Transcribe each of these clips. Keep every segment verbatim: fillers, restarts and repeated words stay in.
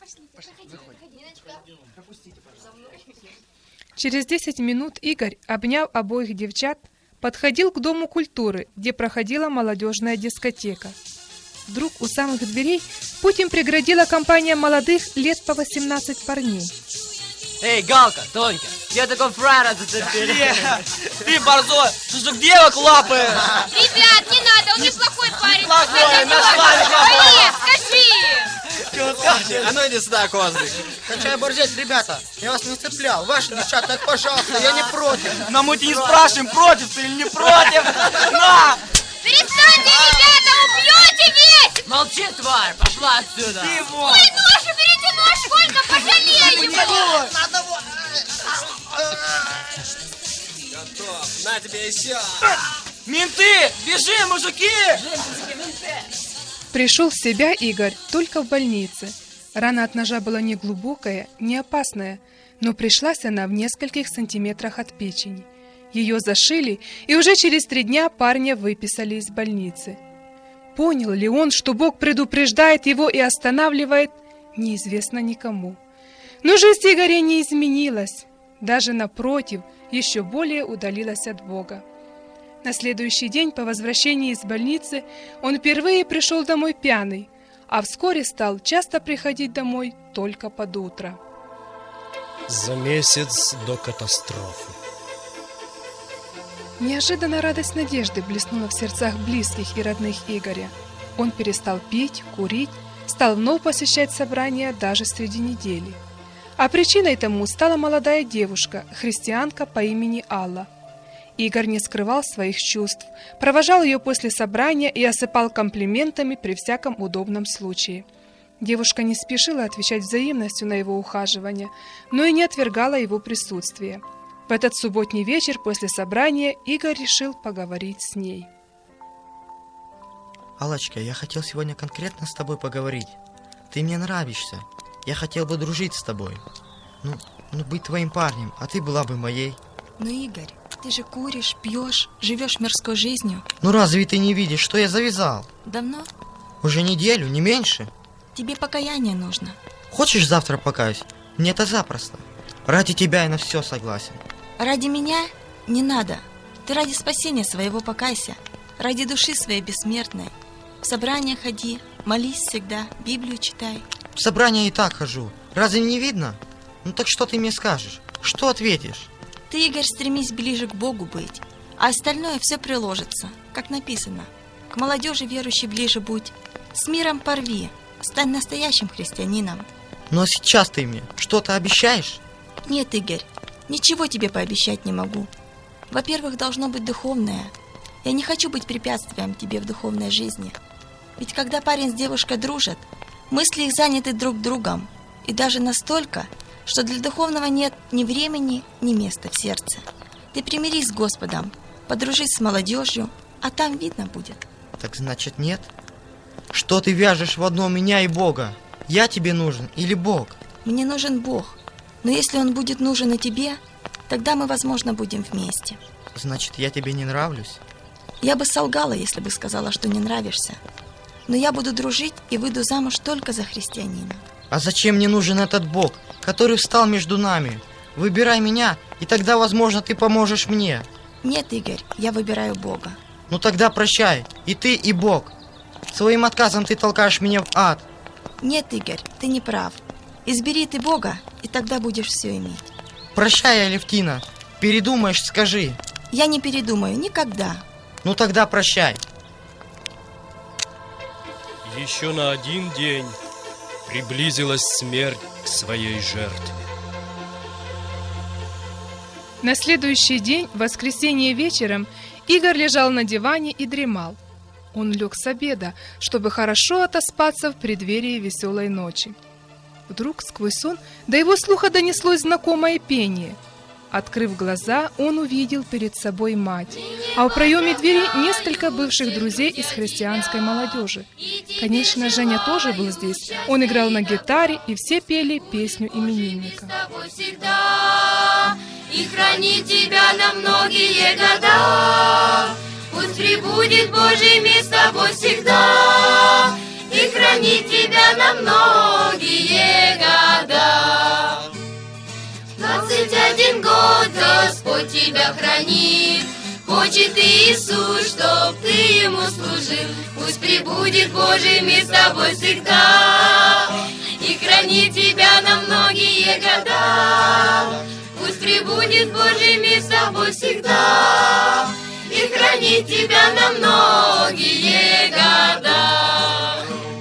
Через десять минут Игорь, обняв обоих девчат, подходил к Дому культуры, где проходила молодежная дискотека. Вдруг у самых дверей путь им преградила компания молодых лет по восемнадцать парней. Эй, Галка, Тонька, где такой фраер зацепили? Ты, борзой, что же девок лапаешь? Ребят, не надо, он неплохой парень. Неплохой, нашла неплохой. Скажи! Что скажешь? А ну иди сюда, козлик. Кончай борзеть, ребята, я вас не цеплял. Ваши девчата, так пожалуйста, я не против. Но мы тебя не спрашиваем, против ты или не против. На! Перестаньте, ребята, убьете весь! Молчи, тварь, пошла отсюда. Ты вот. Ой, нож, уберите нож, сколько пожалею! Готов, на тебе еще. Менты, бежим, мужики! Пришел в себя Игорь только в больнице. Рана от ножа была не глубокая, не опасная, но пришлась она в нескольких сантиметрах от печени. Ее зашили, и уже через три дня парня выписали из больницы. Понял ли он, что Бог предупреждает его и останавливает, неизвестно никому. Но жизнь Игоря не изменилась, даже напротив, еще более удалилась от Бога. На следующий день по возвращении из больницы он впервые пришел домой пьяный, а вскоре стал часто приходить домой только под утро. За месяц до катастрофы. Неожиданно радость надежды блеснула в сердцах близких и родных Игоря. Он перестал пить, курить, стал вновь посещать собрания даже среди недели. А причиной тому стала молодая девушка, христианка по имени Алла. Игорь не скрывал своих чувств, провожал ее после собрания и осыпал комплиментами при всяком удобном случае. Девушка не спешила отвечать взаимностью на его ухаживание, но и не отвергала его присутствие. В этот субботний вечер после собрания Игорь решил поговорить с ней. Аллочка, я хотел сегодня конкретно с тобой поговорить. Ты мне нравишься. Я хотел бы дружить с тобой. Ну, ну быть твоим парнем, а ты была бы моей. Ну, Игорь, ты же куришь, пьешь, живешь мирской жизнью. Ну разве ты не видишь, что я завязал? Давно? Уже неделю, не меньше. Тебе покаяние нужно. Хочешь, завтра покаюсь? Мне это запросто. Ради тебя я на все согласен. Ради меня не надо. Ты ради спасения своего покайся. Ради души своей бессмертной. В собрания ходи, молись всегда, Библию читай. В собрание и так хожу. Разве не видно? Ну так что ты мне скажешь? Что ответишь? Ты, Игорь, стремись ближе к Богу быть, а остальное все приложится, как написано. К молодежи верующей ближе будь, с миром порви, стань настоящим христианином. Но сейчас ты мне что-то обещаешь? Нет, Игорь, ничего тебе пообещать не могу. Во-первых, должно быть духовное. Я не хочу быть препятствием тебе в духовной жизни. Ведь когда парень с девушкой дружат, мысли их заняты друг другом, и даже настолько, что для духовного нет ни времени, ни места в сердце. Ты примирись с Господом, подружись с молодежью, а там видно будет. Так значит нет? Что ты вяжешь в одно меня и Бога? Я тебе нужен или Бог? Мне нужен Бог, но если Он будет нужен и тебе, тогда мы, возможно, будем вместе. Значит, я тебе не нравлюсь? Я бы солгала, если бы сказала, что не нравишься. Но я буду дружить и выйду замуж только за христианина. А зачем мне нужен этот Бог, который встал между нами? Выбирай меня, и тогда, возможно, ты поможешь мне. Нет, Игорь, я выбираю Бога. Ну тогда прощай, и ты, и Бог. Своим отказом ты толкаешь меня в ад. Нет, Игорь, ты не прав. Избери ты Бога, и тогда будешь все иметь. Прощай, Алевтина. Передумаешь, скажи. Я не передумаю никогда. Ну тогда прощай. Еще на один день приблизилась смерть к своей жертве. На следующий день, в воскресенье вечером, Игорь лежал на диване и дремал. Он лег с обеда, чтобы хорошо отоспаться в преддверии веселой ночи. Вдруг сквозь сон до его слуха донеслось знакомое пение. Открыв глаза, он увидел перед собой мать, а в проеме двери несколько бывших друзей из христианской молодежи. Конечно, Женя тоже был здесь. Он играл на гитаре, и все пели песню именинника. И хранит тебя на многие года. Пусть пребудет Божий мир с тобой всегда. И хранит тебя на многие года. Господь тебя хранит. Хочет Иисус, чтоб ты Ему служил. Пусть пребудет Божий мир с тобой всегда и хранит тебя на многие года. Пусть пребудет Божий мир с тобой всегда и хранит тебя на многие года.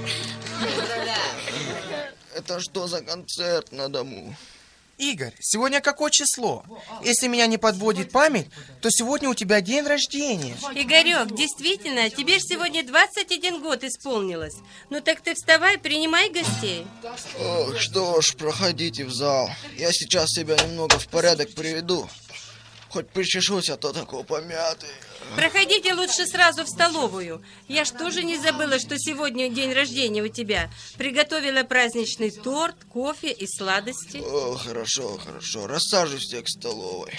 Это что за концерт на дому? Игорь, сегодня какое число? Если меня не подводит память, то сегодня у тебя день рождения. Игорек, действительно, тебе же сегодня двадцать один год исполнилось. Ну так ты вставай, принимай гостей. Ох, что ж, проходите в зал. Я сейчас себя немного в порядок приведу. Хоть причешусь, а то такой помятый. Проходите лучше сразу в столовую. Я ж тоже не забыла, что сегодня день рождения у тебя. Приготовила праздничный торт, кофе и сладости. О, хорошо, хорошо. Рассаживаюсь к столовой.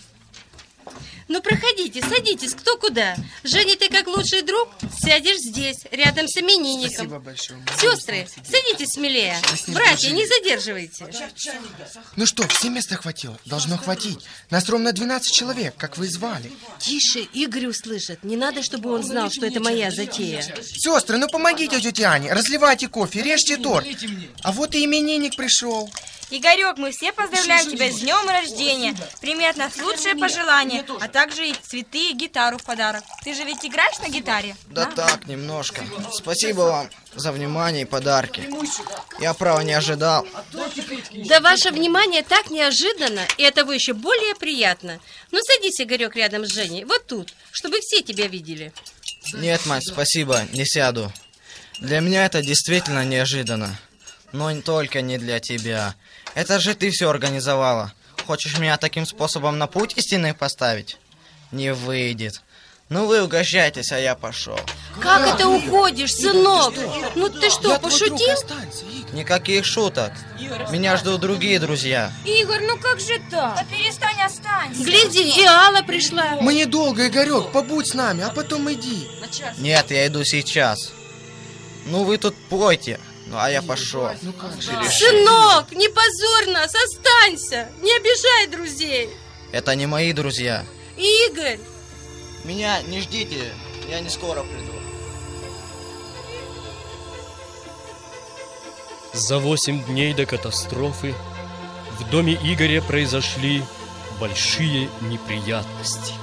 Ну, проходите, садитесь, кто куда. Женя, ты как лучший друг сядешь здесь, рядом с именинником. Спасибо большое. Сестры, садитесь смелее. Братья, не задерживайте. Ну что, все места хватило? Должно хватить. Нас ровно двенадцать человек, как вы звали. Тише, Игорь услышит. Не надо, чтобы он знал, что это моя затея. Сестры, ну помогите тете Ане. Разливайте кофе, режьте торт. А вот и именинник пришел. Игорек, мы все поздравляем тебя с днем рождения. Прими от нас лучшие пожелания, а также и цветы, и гитару в подарок. Ты же ведь играешь на гитаре? Да, да так, немножко. Спасибо вам за внимание и подарки. Я, право, не ожидал. Да ваше внимание так неожиданно, и этого еще более приятно. Ну, садись, Игорек, рядом с Женей, вот тут, чтобы все тебя видели. Нет, мать, спасибо, не сяду. Для меня это действительно неожиданно. Но не только не для тебя. Это же ты все организовала. Хочешь меня таким способом на путь истинный поставить? Не выйдет. Ну вы угощайтесь, а я пошел. Как это уходишь, сынок? Ну ты что, пошутил? Никаких шуток. Меня ждут другие друзья. Игорь, ну как же так? Да перестань, останься. Гляди, и Алла пришла. Мы недолго, Игорек, побудь с нами, а потом иди. Нет, я иду сейчас. Ну вы тут пойте. Ну, а я пошел. Ну как же? Сынок, не позорь нас, останься. Не обижай друзей. Это не мои друзья. Игорь. Меня не ждите, я не скоро приду. За восемь дней до катастрофы в доме Игоря произошли большие неприятности.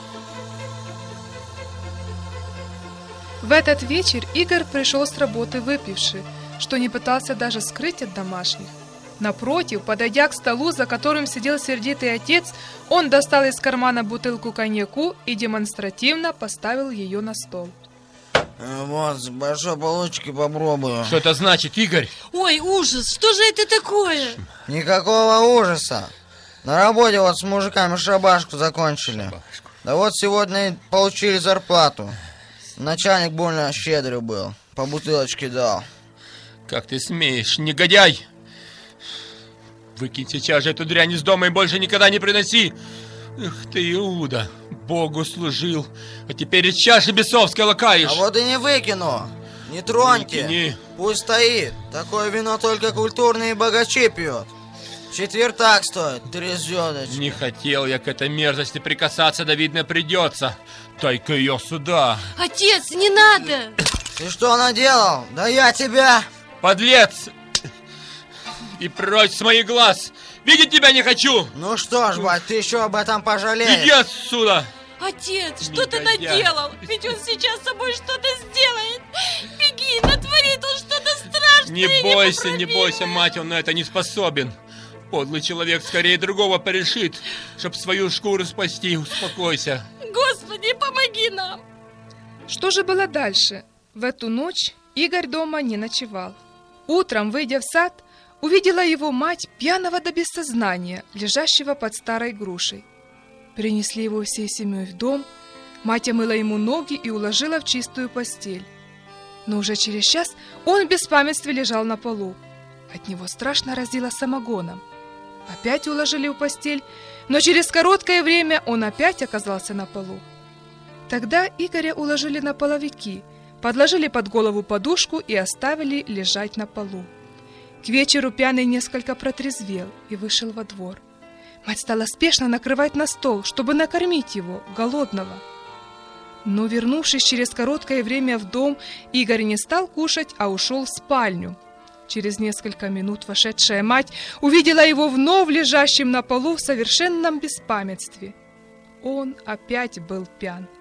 В этот вечер Игорь пришел с работы выпивший, что не пытался даже скрыть от домашних. Напротив, подойдя к столу, за которым сидел сердитый отец, он достал из кармана бутылку коньяку и демонстративно поставил ее на стол. Вот, с большой получки попробую. Что это значит, Игорь? Ой, ужас, что же это такое? Никакого ужаса. На работе вот с мужиками шабашку закончили. Да вот сегодня и получили зарплату. Начальник больно щедрый был, по бутылочке дал. Как ты смеешь, негодяй! Выкинь сейчас же эту дрянь из дома и больше никогда не приноси! Эх ты, Иуда, Богу служил, а теперь из чаши бесовской лакаешь! А вот и не выкину! Не троньте! Выкини. Пусть стоит! Такое вино только культурные богачи пьют! Четвертак стоит, трезвёночки. Не хотел я к этой мерзости прикасаться, да видно придется. Дай-ка ее сюда. Отец, не надо! Ты что наделал? Да я тебя... Подлец! И прочь с моих глаз! Видеть тебя не хочу! Ну что ж, бать, ты еще об этом пожалеешь. Иди отсюда! Отец, что ты Негодяй. наделал? Ведь он сейчас с собой что-то сделает. Беги, натворит он что-то страшное. Не бойся, не бойся, мать, он на это не способен. Подлый человек скорее другого порешит, чтоб свою шкуру спасти. Успокойся. Господи, помоги нам. Что же было дальше? В эту ночь Игорь дома не ночевал. Утром, выйдя в сад, увидела его мать, пьяного до бессознания, лежащего под старой грушей. Принесли его всей семьей в дом, мать омыла ему ноги и уложила в чистую постель. Но уже через час он в беспамятстве лежал на полу. От него страшно разило самогоном. Опять уложили в постель, но через короткое время он опять оказался на полу. Тогда Игоря уложили на половики, подложили под голову подушку и оставили лежать на полу. К вечеру пьяный несколько протрезвел и вышел во двор. Мать стала спешно накрывать на стол, чтобы накормить его, голодного. Но, вернувшись через короткое время в дом, Игорь не стал кушать, а ушел в спальню. Через несколько минут вошедшая мать увидела его вновь лежащим на полу в совершенном беспамятстве. Он опять был пьян.